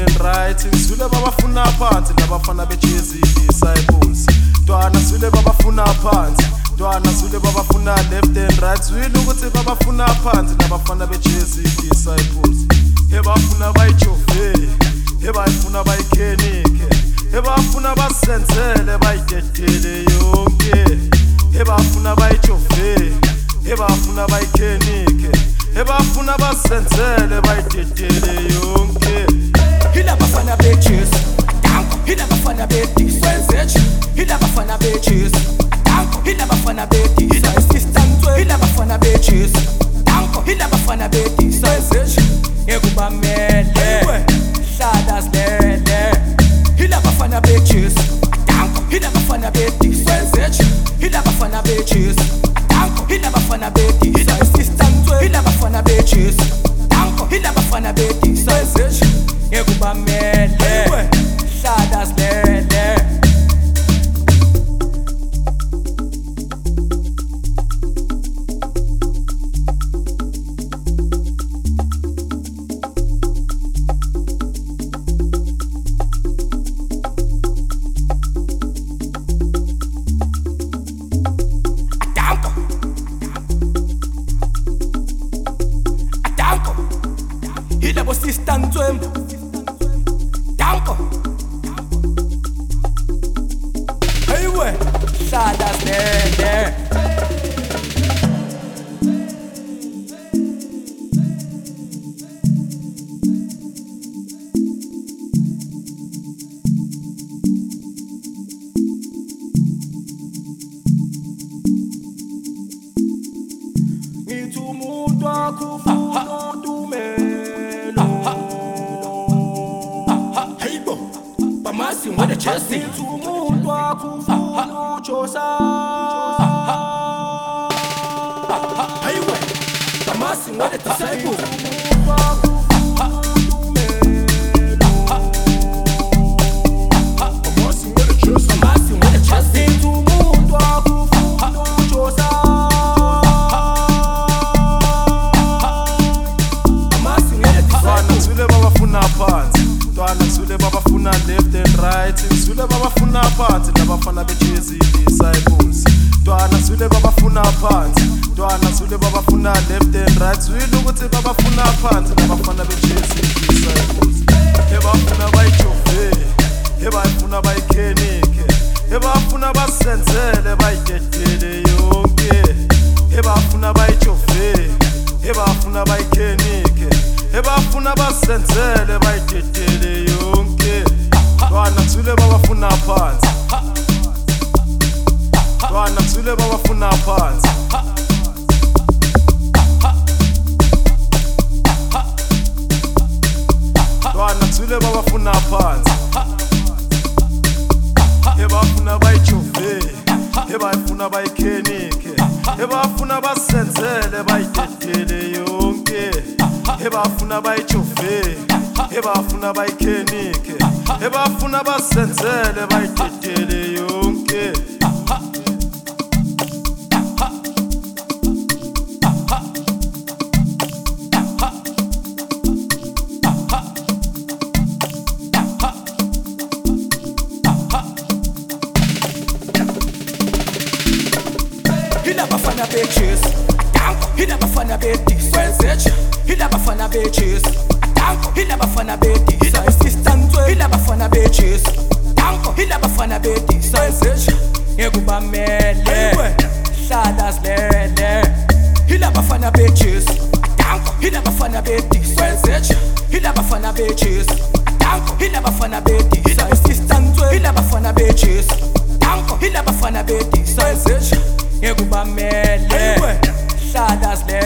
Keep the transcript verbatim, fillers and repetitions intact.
and right. Ngizwile babafuna phansi nabafana bejezi disciples. Ntwana zwile babafuna phansi, ntwana zwile babafuna left and right. Zwile ukuthi babafuna phansi nabafana bejezi disciples. Hebafuna bayijove, hebayifuna bayikhenike, hebafuna basenzele bayidedele yonke. Hebafuna bayijove, hebafuna bayikhenike, hebafuna basenzele bayidedele yonke. Hila bafana bitches, danko. Hila bafana bitches, sensage. Hila bafana bitches, danko. Hila bafana bitches, hila assistant. Hila bafana bitches, danko. Hila bafana bitches, sensage. Ekuba mele, shadas lele. Hila bafana bitches, danko. Hila bafana bitches, sensage. Hila bafana bitches, danko. Hila bafana bitches, hila assistant. Hila bafana bitches, danko. Hila bafana bitches, sensage. Ekuba mele, shadas lele. Danko, danko. Hila bo sistan twembu. Danko. Hey we, shadas lele. Ngithi umuntu akufuna udumelo. Hey bo, bamasi ngode chasi. Ngithi umuntu akufuna ujosa. Hey we, bamasi ngode disciple. Bamasi ngode chasi. Bamasi ngode chasi. Ngithi umuntu akufuna ujosa. Zwile babafuna phansi, ntwana zwile babafuna left and right. Zwile babafuna phansi nabafana bejezi disciples. Ntwana zwile babafuna phansi, ntwana zwile babafuna left and right. Zwile ukuthi babafuna phansi nabafana bejezi disciples. Hebafuna bayijove, hebayifuna bayikhenike, hebafuna basenzele bayidedele yonke. Hebafuna bayijove, hebafuna bayikhenike, hebafuna basenzele bayidedele yonke. Ntwana zwile babafuna phansi, ntwana zwile babafuna phansi. Ntwana zwile babafuna phansi, hebafuna bayijove, hebayifuna bayikhenike, hebafuna basenzele bayidedele yonke. Hebafuna bayijove, hebafuna bayikhenike, hebafuna basenzele bayidedele yonke. Hila bafana bitches, danko. Hila bafana bitches, sensage. Hila bafana bitches, danko. Hila bafana bitches, hila assistant. Hila bafana bitches, danko. Hila bafana bitches, sensage. Ekuba mele, shadas lele. Hila bafana bitches, danko. Hila bafana bitches, sensage. Hila bafana bitches, danko. Hila bafana bitches, hila assistant. Hila bafana bitches, danko. Hila bafana bitches, sensage. Ekuba mele, shadas lele.